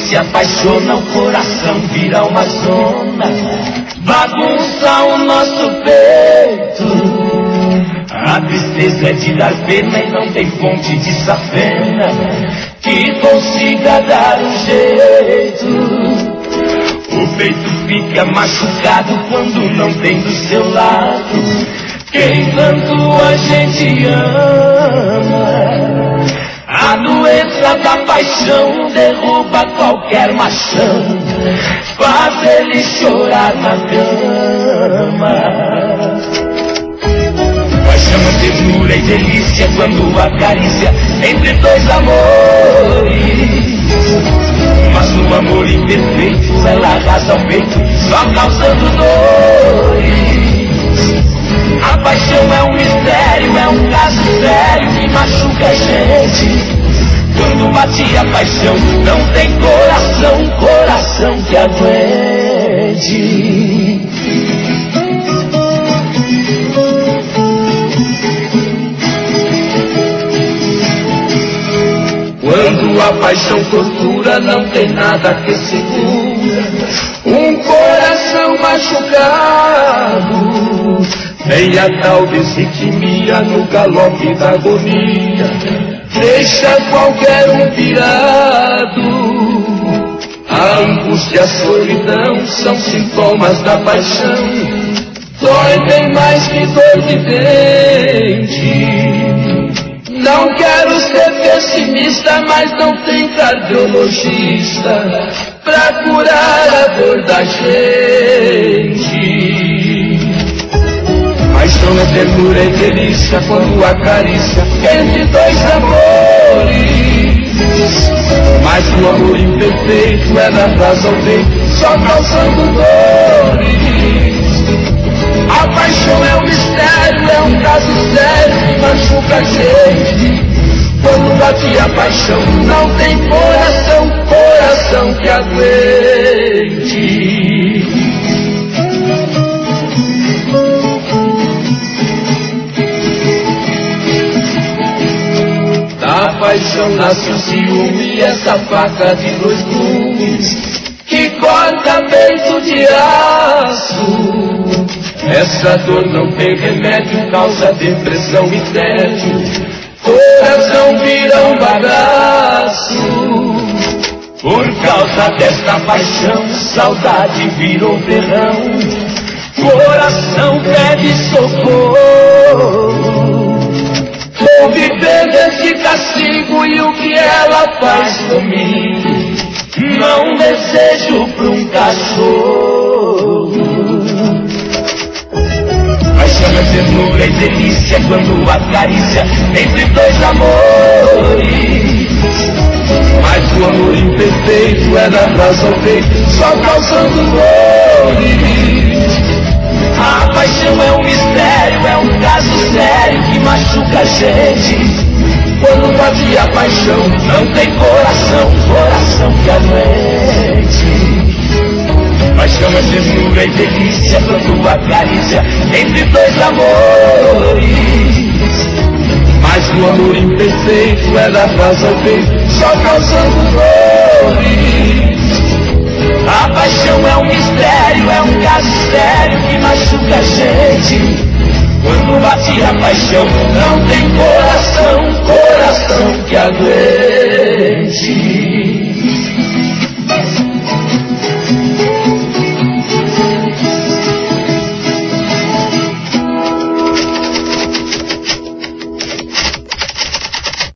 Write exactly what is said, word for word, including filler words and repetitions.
se apaixona, o coração vira uma zona, bagunça o nosso peito. A tristeza é de dar pena e não tem fonte de safena que consiga dar um jeito. O peito fica machucado quando não tem do seu lado quem tanto a gente ama. A doença da paixão derruba qualquer machão, faz ele chorar na cama. Paixão é ternura e delícia quando acaricia entre dois amores. Mas no amor imperfeito ela arrasa o peito, só causando dores. A paixão é um mistério, é um caso sério que machuca a gente. Quando bate a paixão, não tem coração, coração que aguente. Quando a paixão tortura, não tem nada que segura um coração machucado. Vem a tal desritmia no galope da agonia, deixa qualquer um pirado. A angústia e a solidão são sintomas da paixão, dói bem mais que dor de dente. Não quero ser pessimista, mas não tem cardiologista pra curar a dor da gente. Paixão é ternura e delícia quando acaricia entre dois amores. Mas o amor imperfeito é na casa ao peito, só causando dores. A paixão é um mistério, é um caso sério que machuca a gente. Quando bate a paixão, não tem coração, coração que aguente. Da paixão nasce o ciúme, essa faca de dois gumes que corta peito de aço. Essa dor não tem remédio, causa depressão e tédio, coração vira um bagaço. Por causa desta paixão, saudade virou verão, coração pede socorro. Vou viver desse castigo e o que ela faz comigo não desejo pra um cachorro. Paixão é ternura e delícia quando acaricia entre dois amores. Mas o amor imperfeito é na raça ao peito, só causando dores. A paixão é um mistério, é um caso sério que machuca a gente. Quando bate a paixão, não tem coração, coração que aguente. Paixão é ternura e delícia quando acaricia entre dois amores. Mas o amor imperfeito é da casa ao peito, só causando dores. A paixão é um mistério, é um caso sério que machuca a gente. Quando bate a paixão, não tem coração, coração que aguente.